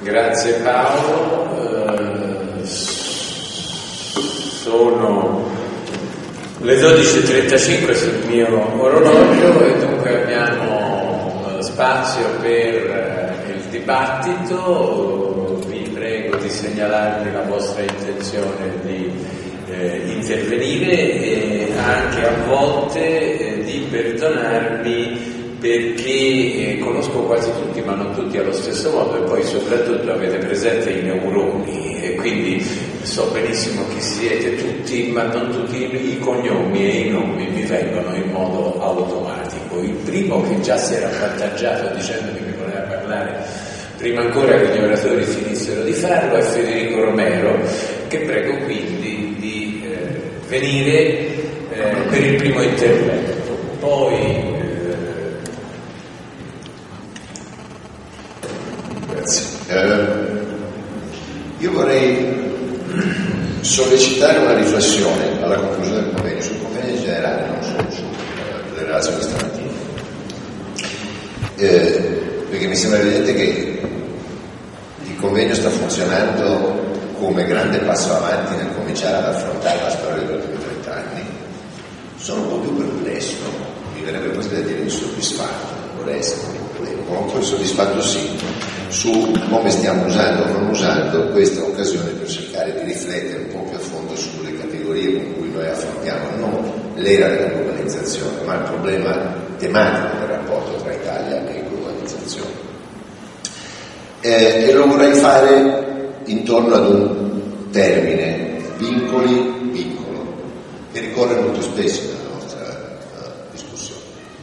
Grazie Paolo. Sono le 12:35 sul mio orologio e dunque abbiamo spazio per il dibattito. Vi prego di segnalarmi la vostra intenzione di intervenire e anche a volte di perdonarmi perché conosco quasi tutti, ma non tutti allo stesso modo, e poi soprattutto avete presente i neuroni e quindi so benissimo chi siete tutti, ma non tutti i cognomi e i nomi mi vengono in modo automatico. Il primo, che già si era avvantaggiato dicendo che mi voleva parlare prima ancora che gli oratori finissero di farlo, è Federico Romero, che prego quindi di venire per il primo intervento. Poi io vorrei sollecitare una riflessione alla conclusione del convegno, sul convegno in generale, non solo sulle relazioni stamattina, perché mi sembra evidente che il convegno sta funzionando come grande passo avanti nel cominciare ad affrontare la storia degli ultimi 30 anni. Sono un po' più perplesso, mi verrebbe quasi da dire insoddisfatto, vorrei essere comunque soddisfatto sì, su come stiamo usando o non usando questa occasione per cercare di riflettere un po' più a fondo sulle categorie con cui noi affrontiamo non l'era della globalizzazione, ma il problema tematico del rapporto tra Italia e globalizzazione. E lo vorrei fare intorno ad un termine, vincolo, che ricorre molto spesso nella nostra discussione.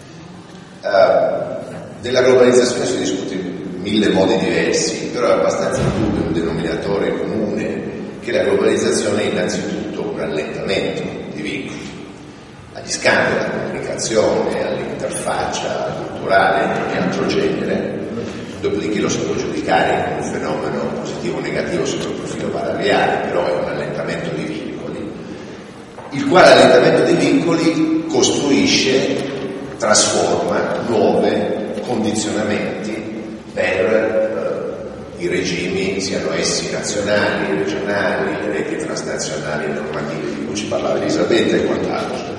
Della globalizzazione si discute in mille modi diversi, però è abbastanza indubbio un denominatore comune che la globalizzazione è innanzitutto un rallentamento di vincoli, agli scambi, alla comunicazione, all'interfaccia culturale di altro genere. Dopodiché lo si può giudicare come un fenomeno positivo o negativo sotto il profilo valoriale, però è un rallentamento di vincoli, il quale allentamento di vincoli costruisce, trasforma nuove condizionamenti per i regimi, siano essi nazionali, regionali, le reti transnazionali e normative di cui ci parlava Elisabetta e quant'altro.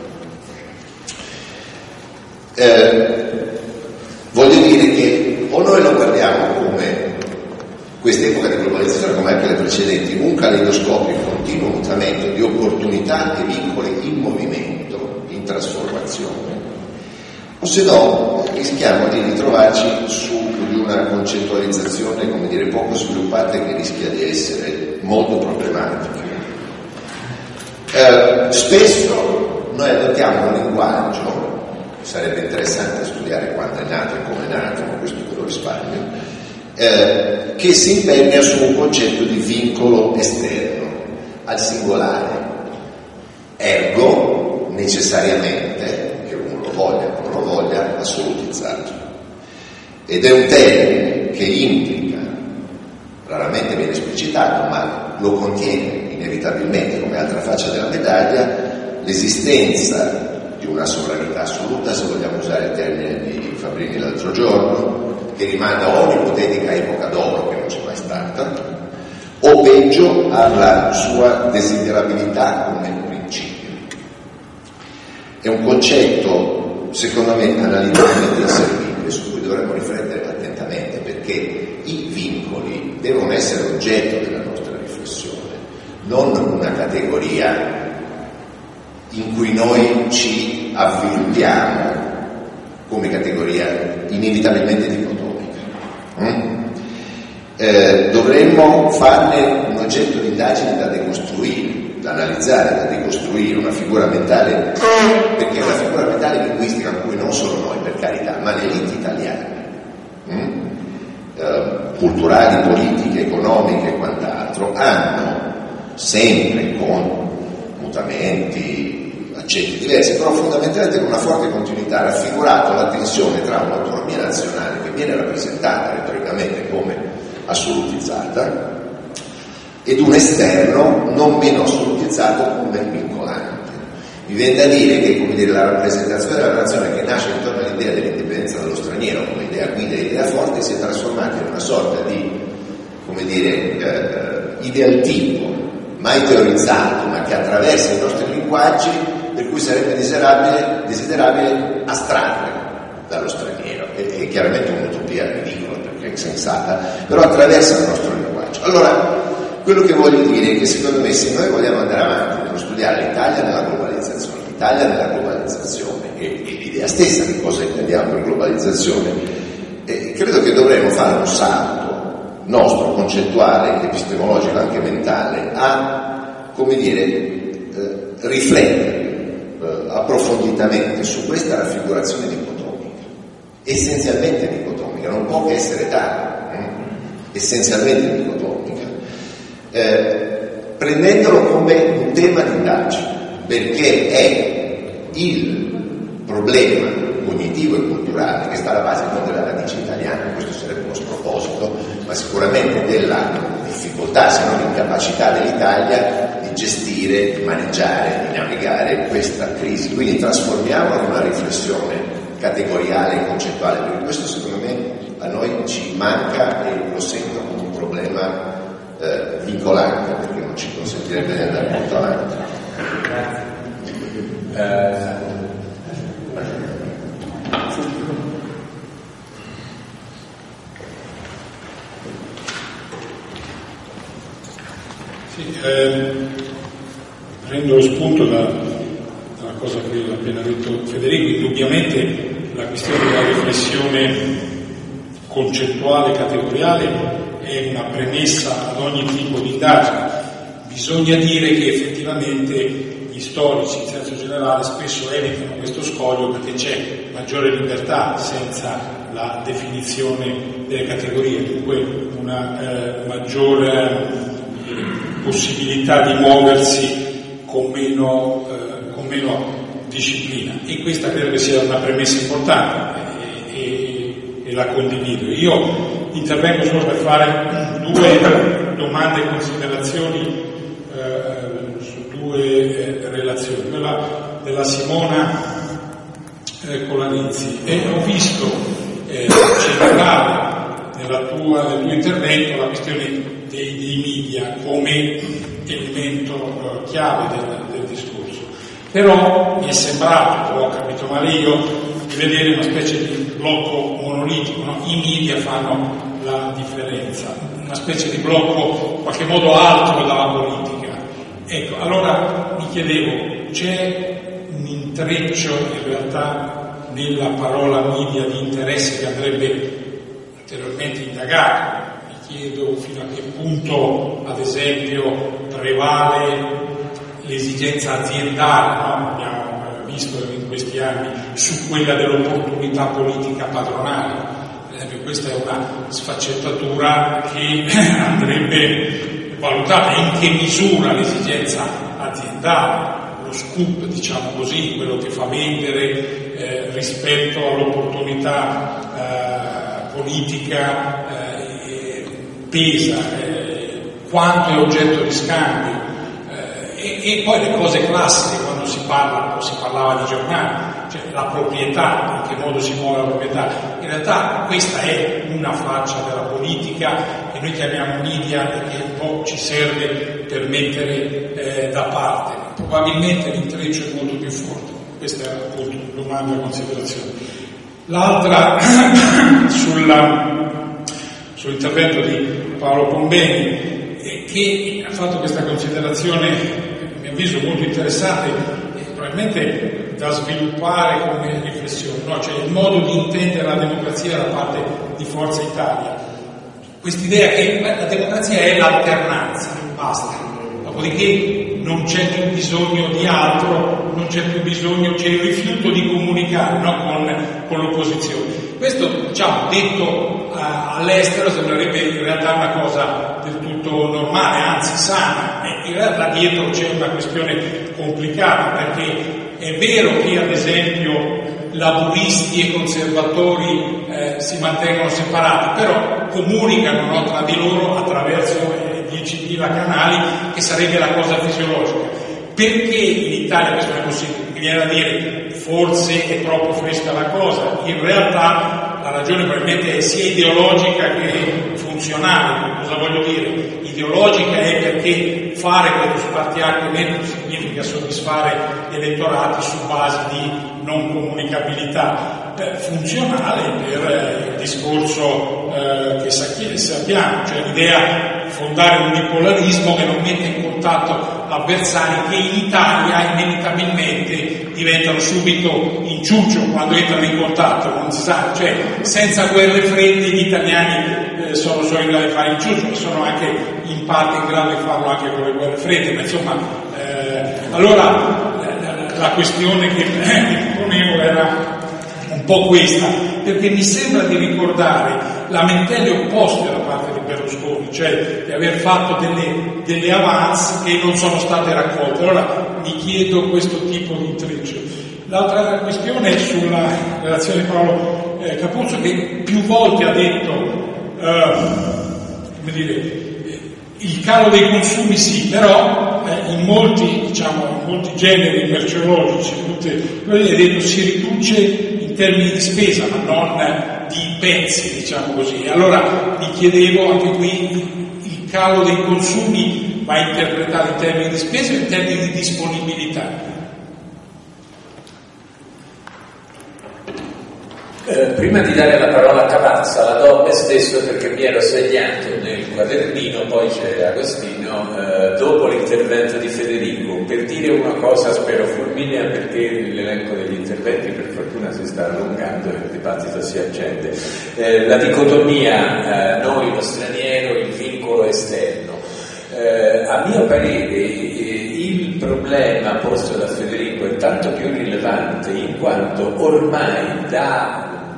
Voglio dire che o noi lo guardiamo come quest'epoca di globalizzazione, come anche le precedenti, un caleidoscopio in continuo mutamento di opportunità e vincoli in movimento, in trasformazione, o se no rischiamo di ritrovarci su di una concettualizzazione, come dire, poco sviluppata e che rischia di essere molto problematica. Spesso noi adottiamo un linguaggio, sarebbe interessante studiare quando è nato e come è nato, ma questo ve lo risparmio, che si impernia su un concetto di vincolo esterno al singolare, ergo necessariamente, che uno lo voglia o non lo voglia, assolutizzato. Ed è un termine che implica, raramente viene esplicitato, ma lo contiene inevitabilmente come altra faccia della medaglia, l'esistenza di una sovranità assoluta, se vogliamo usare il termine di Fabrini l'altro giorno, che rimanda a un'ipotetica epoca d'oro che non c'è mai stata, o peggio alla sua desiderabilità come principio. È un concetto, secondo me, analiticamente inservibile, su cui dovremmo riflettere attentamente, perché i vincoli devono essere oggetto della nostra riflessione, non una categoria in cui noi ci avviluppiamo come categoria inevitabilmente dicotomica. Dovremmo farne un oggetto di indagine da decostruire, da analizzare, da decostruire, una figura mentale, perché è una figura mentale linguistica in cui non solo noi, per carità, ma le elite italiane, culturali, politiche, economiche e quant'altro, hanno sempre, con mutamenti, accetti diversi, però fondamentalmente con una forte continuità, raffigurato la tensione tra un'autonomia nazionale che viene rappresentata retoricamente come assolutizzata ed un esterno non meno assolutizzato come vincolante. Mi viene da dire che, come dire, la rappresentazione della nazione, che nasce intorno all'idea dell'indipendenza dello straniero come idea guida e idea forte, si è trasformata in una sorta di come dire, ideal tipo, mai teorizzato, ma che attraversa i nostri linguaggi, per cui sarebbe desiderabile astrarre dallo straniero. È chiaramente un'utopia ridicola, perché è insensata, però attraversa il nostro linguaggio. Allora, quello che voglio dire è che secondo me, se noi vogliamo andare avanti, dobbiamo studiare l'Italia nella globalizzazione, e l'idea stessa di cosa intendiamo per globalizzazione, credo che dovremmo fare un salto nostro, concettuale, epistemologico, anche mentale, a, come dire, riflettere approfonditamente su questa raffigurazione dicotomica, essenzialmente dicotomica, non può che essere tale, essenzialmente dicotomica, prendendolo come un tema di indagine, perché è il problema cognitivo e culturale che sta alla base non della radice italiana, questo sarebbe uno sproposito, ma sicuramente della difficoltà, se non incapacità dell'Italia di gestire, di maneggiare, di navigare questa crisi. Quindi trasformiamola in una riflessione categoriale e concettuale, perché questo secondo me a noi ci manca e lo sento come un problema vincolante, perché non ci consentirebbe di andare molto avanti. Prendo spunto dalla cosa che ha appena detto Federico. Indubbiamente la questione della riflessione concettuale, categoriale, è una premessa ad ogni tipo di indagine. Bisogna dire che effettivamente gli storici in senso generale spesso evitano questo scoglio perché c'è maggiore libertà senza la definizione delle categorie, dunque una maggiore possibilità di muoversi con meno disciplina, e questa credo che sia una premessa importante e la condivido. Io intervengo solo per fare due domande e considerazioni su due relazioni, quella della Simona Colanizzi, e ho visto centrale nel tuo intervento la questione dei media come elemento chiave del discorso. Però mi è sembrato, o ho capito male io, di vedere una specie di blocco monolitico, no? I media fanno la differenza, una specie di blocco in qualche modo altro dalla politica. Ecco, allora mi chiedevo, c'è un intreccio in realtà nella parola media di interesse che andrebbe ulteriormente indagato? Mi chiedo fino a che punto, ad esempio, prevale l'esigenza aziendale, no? Abbiamo visto in questi anni, su quella dell'opportunità politica padronale. Per esempio, questa è una sfaccettatura che andrebbe valutata. In che misura l'esigenza aziendale, lo scoop, diciamo così, quello che fa vendere rispetto all'opportunità politica pesa, quanto è oggetto di scambio, e poi le cose classiche quando si parla o si parlava di giornali, cioè la proprietà, in che modo si muove la proprietà. In realtà questa è una faccia della politica che noi chiamiamo media e che un po' ci serve per mettere da parte. Probabilmente l'intreccio è molto più forte. Questa è appunto una domanda e considerazione. L'altra sull'intervento di Paolo Pombeni, che ha fatto questa considerazione, a mio avviso, molto interessante e probabilmente da sviluppare come riflessione, no? Cioè il modo di intendere la democrazia da parte di Forza Italia. Quest'idea che la democrazia è l'alternanza, basta. Dopodiché non c'è più bisogno di altro, non c'è più bisogno, c'è il rifiuto di comunicare, no? con l'opposizione. Questo, diciamo, detto all'estero sembrerebbe in realtà una cosa del tutto normale, anzi sana. In realtà dietro c'è una questione complicata, perché è vero che ad esempio laburisti e conservatori si mantengono separati, però comunicano, no, tra di loro attraverso 10.000 canali, che sarebbe la cosa fisiologica. Perché in Italia questo non è possibile? Mi viene da dire, forse è troppo fresca la cosa. In realtà la ragione probabilmente è sia ideologica che funzionale. Cosa voglio dire? Ideologica è perché fare quello spartiacque significa soddisfare gli elettorati su base di non comunicabilità. Funzionale per il discorso che sappiamo, cioè l'idea di fondare un bipolarismo che non mette in contatto avversari che in Italia inevitabilmente diventano subito inciuccio quando entrano in contatto, non si sa, cioè senza guerre fredde gli italiani sono in grado di fare inciuccio e sono anche in parte in grado di farlo anche con le guerre fredde, ma insomma allora la questione che ponevo era un po' questa, perché mi sembra di ricordare lamentele opposte da parte di Berlusconi, cioè di aver fatto delle avance che non sono state raccolte. Allora mi chiedo questo tipo di intreccio. L'altra questione è sulla relazione di Paolo Capuzzo, che più volte ha detto come dire, il calo dei consumi sì, però in molti generi merceologici, ha detto si riduce in termini di spesa, ma non di pezzi, diciamo così. Allora mi chiedevo anche qui, il calo dei consumi va interpretato in termini di spesa o in termini di disponibilità? Prima di dare la parola a Cavazza, la do a me stesso perché mi ero segnato nel quadernino, poi c'è Agostino, dopo l'intervento di Federico, per dire una cosa spero fulminea, perché l'elenco degli interventi per fortuna si sta allungando e il dibattito si accende. La dicotomia noi lo straniero, il vincolo esterno. A mio parere il problema posto da Federico è tanto più rilevante in quanto ormai da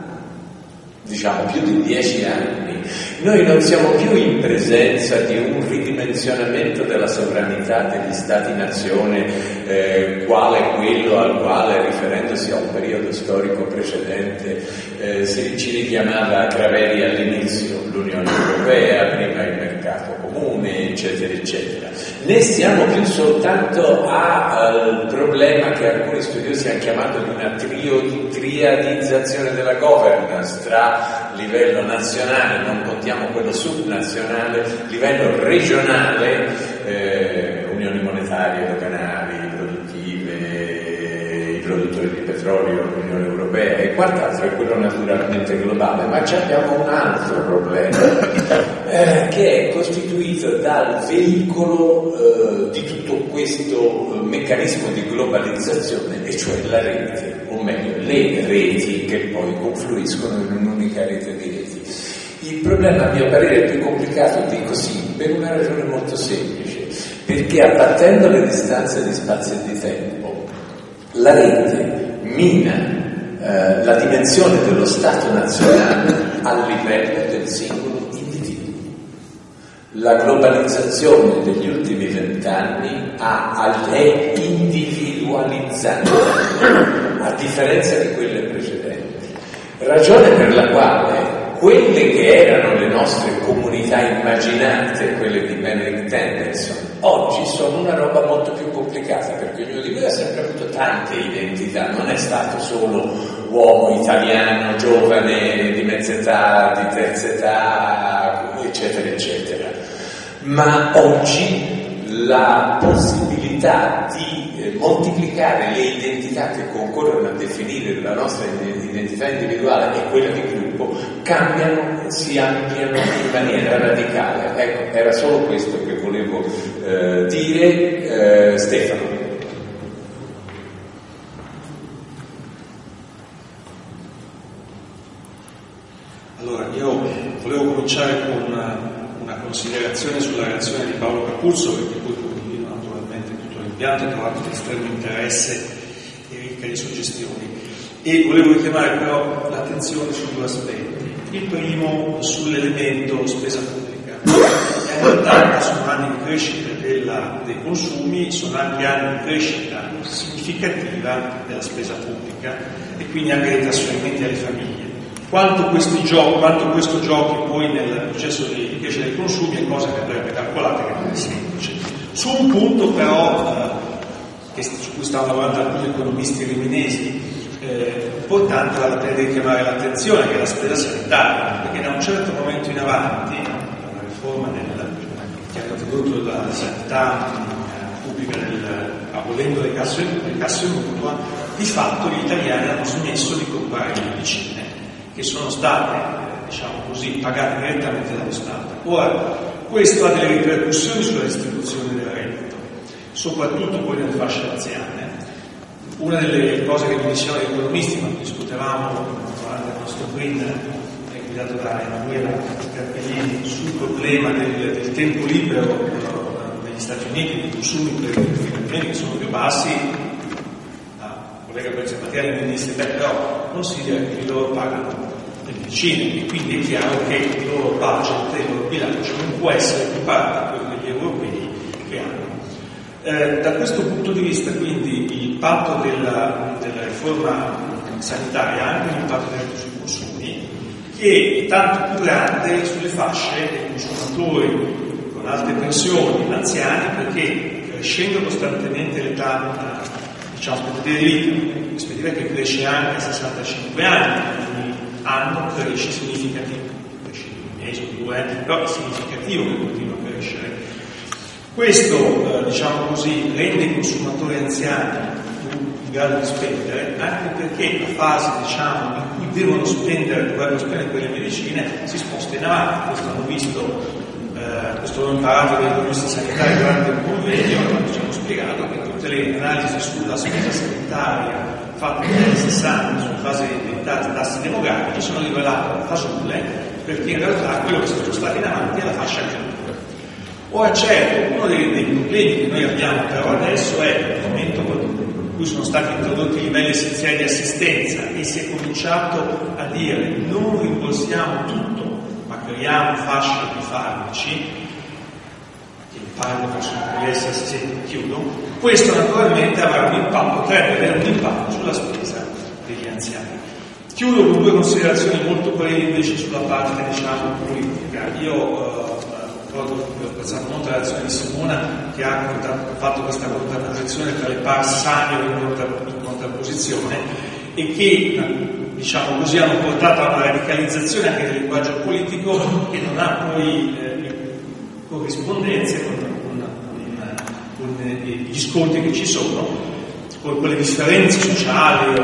più di 10 anni noi non siamo più in presenza di un ridimensionamento della sovranità degli Stati-nazione quale quello al quale, riferendosi a un periodo storico precedente, ci richiamava Craveri all'inizio, l'Unione Europea, prima il mercato comune, eccetera eccetera. Ne stiamo più soltanto al problema che alcuni studiosi hanno chiamato di una triadizzazione della governance tra livello nazionale, non contiamo quello subnazionale, livello regionale, unioni monetarie, doganali, produttive, i produttori di petrolio, l'Unione Europea e quant'altro, è quello naturalmente globale, ma abbiamo un altro problema che è costituito dal veicolo di tutto questo meccanismo di globalizzazione, e cioè la rete, o meglio le reti che poi confluiscono in un'unica rete di reti. Il problema, a mio parere, è più complicato di così per una ragione molto semplice, perché abbattendo le distanze di spazio e di tempo, la rete mina la dimensione dello Stato nazionale a livello del singolo individuo. La globalizzazione degli ultimi 20 anni è individualizzata, a differenza di quelle precedenti. Ragione per la quale quelle che erano le nostre comunità immaginate, quelle di Benedict Anderson, oggi sono una roba molto più complicata, perché ognuno di noi ha sempre avuto tante identità, non è stato solo uomo italiano, giovane, di mezza età, di terza età, eccetera eccetera. Ma oggi la possibilità di moltiplicare le identità che concorrono a definire la nostra identità individuale e quella di gruppo cambiano, si ampliano in maniera radicale. Ecco, era solo questo che volevo dire. Stefano. Allora, io volevo cominciare con una considerazione sulla relazione di Paolo Capuzzo, perché poi condivido naturalmente tutto l'impianto, ho trovato di estremo interesse e ricca di suggestioni. E volevo richiamare però l'attenzione su due aspetti. Il primo sull'elemento spesa pubblica. In realtà sono anni di crescita dei consumi, sono anche anni di crescita significativa della spesa pubblica e quindi anche dei trasferimenti alle famiglie. Quanto questo giochi poi nel processo di crescita dei consumi è cosa che andrebbe calcolata, che non è semplice. Su un punto però su cui stanno lavorando alcuni economisti riminesi, importante vale la pena di chiamare l'attenzione, che è la spesa sanitaria, perché da un certo momento in avanti, la riforma che ha introdotto la sanità pubblica abolendo le casse mutua, di fatto gli italiani hanno smesso di comprare le medicine che sono state, diciamo così, pagate direttamente dallo Stato. Ora, questo ha delle ripercussioni sulla distribuzione del reddito, soprattutto poi nelle fasce anziane. Una delle cose che mi dicevano gli economisti quando discutevamo durante il nostro PRIN, guidato da Emanuela Carpellini, sul problema del tempo libero negli Stati Uniti, dei consumi per i finanziamenti che sono più bassi, la collega Prezio Mattiani mi disse, però considera che loro pagano le medicine e quindi è chiaro che il loro budget e il loro bilancio non può essere equiparato a quello degli europei che hanno. Da questo punto di vista, quindi, l'impatto della riforma sanitaria ha anche un impatto diretto sui consumi, che è tanto più grande sulle fasce dei consumatori con alte pensioni, anziani, perché crescendo costantemente l'età, diciamo, aspettativa di vita, aspettativa che cresce anche a 65 anni, ogni anno cresce significativo, cresce di un mese o 2 anni, però è significativo che continua a crescere. Questo, diciamo così, rende i consumatori anziani più in grado di spendere, anche perché la fase, diciamo, in cui dovranno spendere quelle medicine si sposta in avanti. Questo hanno visto, questo l'ho imparato dai economisti sanitari durante il convegno, quando ci hanno spiegato che tutte le analisi sulla spesa sanitaria fatte negli anni 60 sulla fase dei tassi demografici sono rivelate fasulle, perché in realtà quello che si è spostato in avanti è la fascia anziana. Ora certo, uno dei problemi che noi abbiamo però adesso è il momento in cui sono stati introdotti i livelli essenziali di assistenza e si è cominciato a dire non rimborsiamo tutto, ma creiamo fasce di farmaci, che in parte possono essere assistenti, chiudo. Questo naturalmente avrà un impatto, potrebbe avere un impatto sulla spesa degli anziani. Chiudo con 2 considerazioni molto brevi invece sulla parte, diciamo, politica. Io ho apprezzato molto la reazione di Simona, che ha fatto questa contrapposizione tra le parti sane in contrapposizione e che, diciamo così, hanno portato a una radicalizzazione anche del linguaggio politico che non ha poi corrispondenze con gli scontri che ci sono, con quelle differenze sociali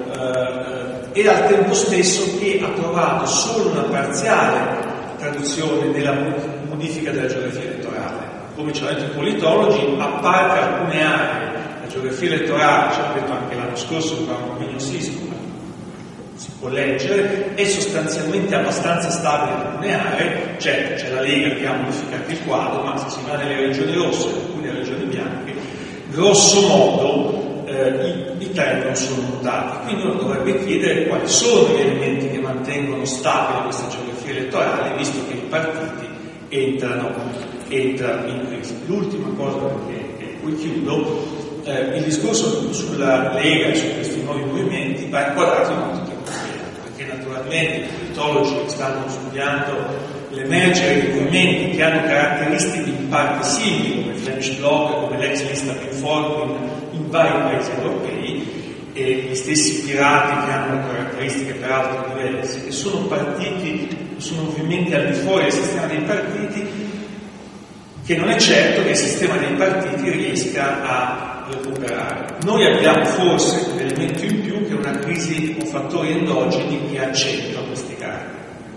e al tempo stesso che ha trovato solo una parziale traduzione della modifica della geografia elettorale. Come ci hanno detto i politologi, a parte alcune aree, la geografia elettorale, ci ha detto anche l'anno scorso che avevamo un convegno sismico, si può leggere, è sostanzialmente abbastanza stabile in alcune aree. Certo, c'è la Lega che ha modificato il quadro, ma se si va nelle regioni rosse e alcune regioni bianche, grosso modo i trend non sono mutati. Quindi uno dovrebbe chiedere quali sono gli elementi che mantengono stabile questa geografia elettorale, visto che i partiti entrano in crisi. L'ultima cosa, perché poi chiudo, il discorso sulla Lega e su questi nuovi movimenti va inquadrato in modo perché naturalmente i politologi stanno studiando l'emergere di movimenti che hanno caratteristiche in parte simili, come il Flemish Bloc, come l'ex lista Pinfork in vari paesi europei, e gli stessi pirati che hanno caratteristiche peraltro diverse, che sono partiti, sono movimenti al di fuori del sistema dei partiti, che non è certo che il sistema dei partiti riesca a recuperare. Noi abbiamo forse un elemento in più, che è una crisi con fattori endogeni che accentua questi caratteri.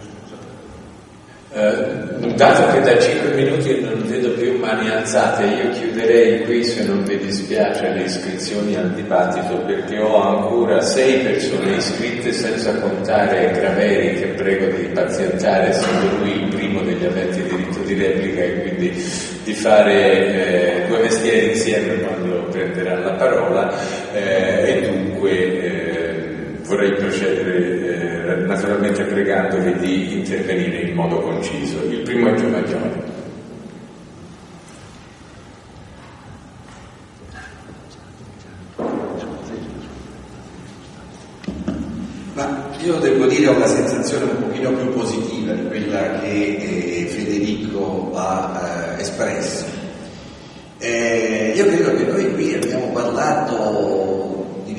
Dato che da 5 minuti non vedo più mani alzate, io chiuderei qui, se non vi dispiace, le iscrizioni al dibattito, perché ho ancora 6 persone iscritte, senza contare Graveri, che prego di pazientare, essendo lui il primo degli aventi diritto di replica, e quindi di fare 2 mestieri insieme quando prenderà la parola, e dunque vorrei procedere naturalmente pregandovi di intervenire in modo conciso. Il primo è Giovagnoli. Ma io devo dire ho una sensazione un pochino più positiva di quella che Federico ha espresso. Io credo che noi qui abbiamo parlato di vincoli,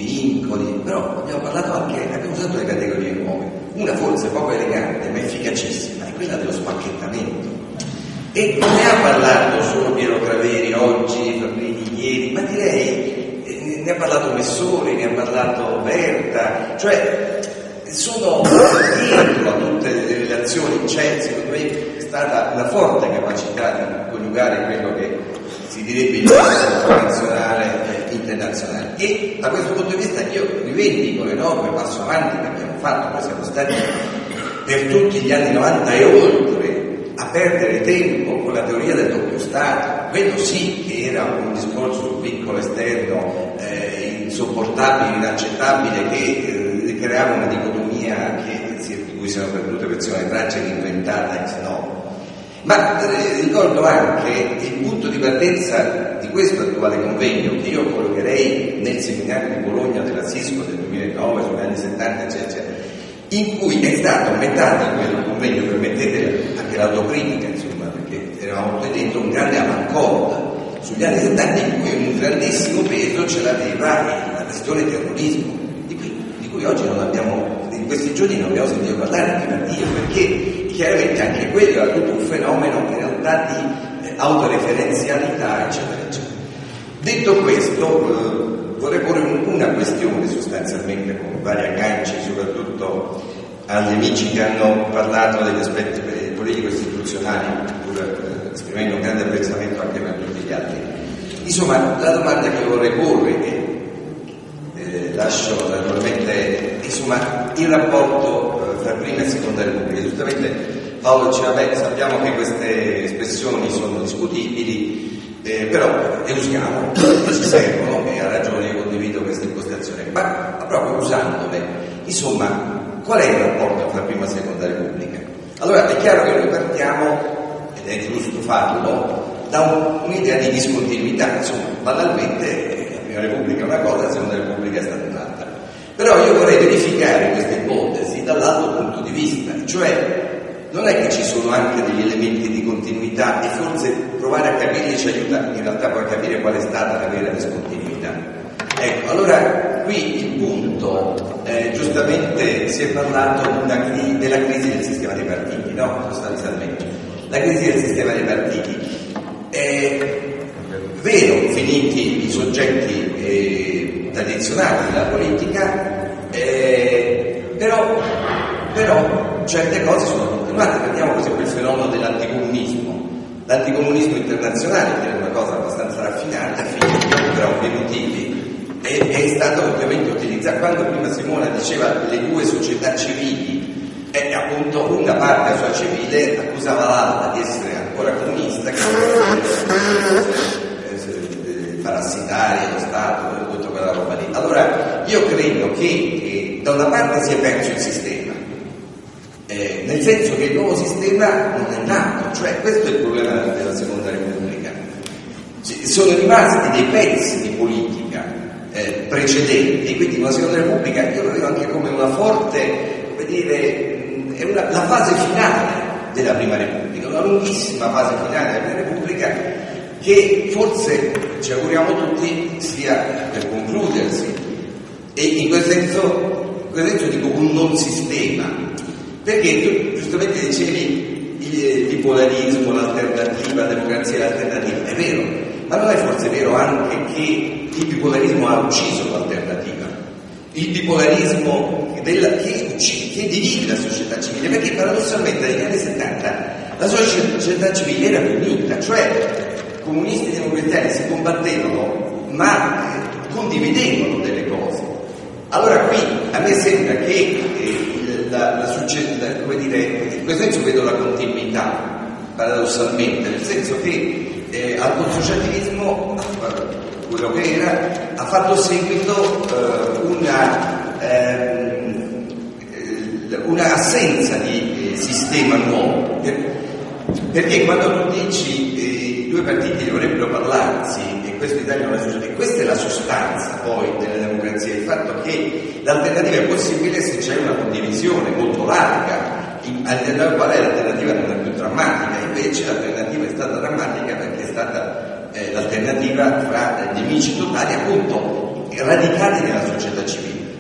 vincoli, però abbiamo usato le categorie nuove. Una forse poco elegante ma efficacissima è quella dello spacchettamento. E non ne ha parlato solo Piero Craveri oggi, Fabrini ieri, ma direi ne ha parlato Messori, ne ha parlato Berta, cioè sono dietro a tutte le relazioni. C'è secondo me stata una forte capacità di coniugare quello che si direbbe il diritto nazionale e internazionale, e da questo punto di vista io rivendico l'enorme passo avanti che abbiamo fatto. Noi siamo stati per tutti gli anni 90 e oltre a perdere tempo con la teoria del doppio Stato. Quello sì che era un discorso sul vincolo esterno insopportabile, inaccettabile, che creava una dicotomia di cui siamo perdute persone tragiche inventata ex novo. Ma ricordo anche il punto di partenza di questo attuale convegno, che io collocherei nel seminario di Bologna della Cisco del 2009, sugli anni 70, eccetera, in cui è stato metà di quel convegno, permettete anche l'autocritica, insomma, perché eravamo tutti dentro, un grande avancorda sugli anni 70 in cui un grandissimo peso ce l'aveva la questione terrorismo, di cui oggi non abbiamo, in questi giorni non abbiamo sentito parlare più da Dio, perché chiaramente anche quello era tutto un fenomeno in realtà di autoreferenzialità, eccetera, eccetera. Detto questo, vorrei porre una questione sostanzialmente, con vari agganci, soprattutto agli amici che hanno parlato degli aspetti politico-istituzionali, pur esprimendo un grande apprezzamento anche per tutti gli altri. Insomma, la domanda che vorrei porre, che lascio naturalmente, insomma, il rapporto tra prima e seconda Repubblica. Giustamente Paolo diceva, sappiamo che queste espressioni sono discutibili, però le usiamo, ci servono, e ha ragione, io condivido questa impostazione, ma proprio usandole, insomma, qual è il rapporto tra prima e seconda Repubblica? Allora è chiaro che noi partiamo, ed è giusto farlo, da un'idea di discontinuità. Insomma, banalmente la prima Repubblica è una cosa, la seconda Repubblica è stata un'altra. Però io vorrei verificare questa ipotesi dall'altro punto di vista, cioè non è che ci sono anche degli elementi di continuità, e forse provare a capirli ci aiuta in realtà poi a capire qual è stata la vera discontinuità. Ecco, allora qui il punto, giustamente si è parlato della crisi del sistema dei partiti, no? Sostanzialmente. La crisi del sistema dei partiti. È vero, finiti i soggetti tradizionali della politica, però certe cose sono continuate. Prendiamo per esempio il fenomeno dell'anticomunismo. L'anticomunismo internazionale, che è una cosa abbastanza raffinata, per ovvi motivi, è stato ovviamente utilizzato. Quando prima Simona diceva le due società civili, appunto una parte sua civile accusava l'altra di essere ancora comunista, che parassitaria, lo Stato, tutta quella roba lì. Allora io credo che da una parte si è perso il sistema, nel senso che il nuovo sistema non è nato, cioè questo è il problema della seconda Repubblica. Sono rimasti dei pezzi di politica precedenti, quindi una seconda Repubblica io lo vedo anche come una forte, come dire, è la fase finale della prima Repubblica, una lunghissima fase finale della prima Repubblica che forse ci auguriamo tutti sia per concludersi, e in quel senso dico un non sistema, perché tu giustamente dicevi il bipolarismo, l'alternativa, la democrazia e l'alternativa, è vero, ma non è forse vero anche che il bipolarismo ha ucciso l'alternativa? Il bipolarismo che divide la società civile, perché paradossalmente negli anni 70 la società civile era più unita, cioè comunisti e democristiani si combattevano ma condividevano delle cose. Allora qui a me sembra che come dire, in questo senso vedo la continuità paradossalmente, nel senso che al consociativismo, quello che era, ha fatto seguito una assenza di sistema nuovo, perché quando tu dici i due partiti dovrebbero parlarsi e questo Italia non è società, e questa è la sostanza poi della democrazia, il fatto che l'alternativa è possibile se c'è una condivisione molto larga, all'interno della quale l'alternativa non è più drammatica. Invece l'alternativa è stata drammatica perché è stata l'alternativa fra nemici totali, appunto radicati nella società civile.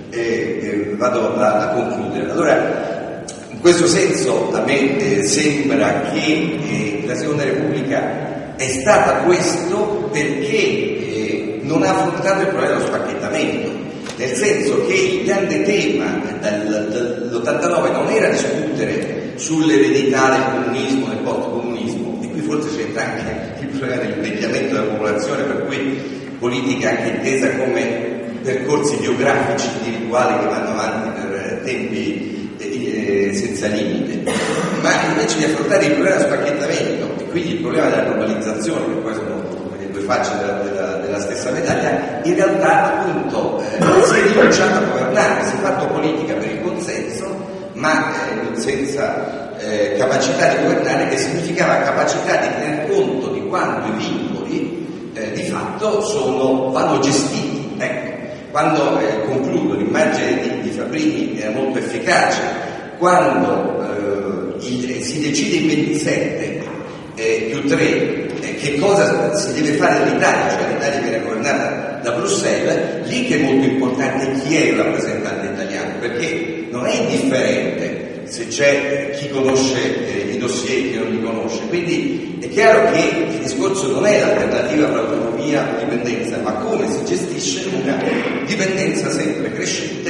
vado a concludere. Allora, in questo senso a me sembra che la Seconda Repubblica è stata questo perché non ha affrontato il problema dello spacchettamento, nel senso che il grande tema dall'89 non era discutere sull'eredità del comunismo, del post-comunismo, e qui forse c'entra anche il problema dell'invecchiamento della popolazione, per cui politica anche intesa come percorsi biografici individuali che vanno avanti per tempi senza limite, ma invece di affrontare il problema dello spacchettamento e quindi il problema della globalizzazione, che poi sono le due facce della stessa medaglia, in realtà appunto si è rinunciato a governare, si è fatto politica per il consenso, ma senza capacità di governare, che significava capacità di tener conto di quanto i vincoli di fatto vanno gestiti. Ecco, quando concludo, l'immagine di Fabrini era molto efficace, quando si decide in 27 più 3 che cosa si deve fare dall'Italia, cioè l'Italia viene governata da Bruxelles, lì che è molto importante chi è il rappresentante italiano, perché non è indifferente se c'è chi conosce i dossier e chi non li conosce. Quindi è chiaro che il discorso non è l'alternativa tra autonomia o dipendenza, ma come si gestisce una dipendenza sempre crescente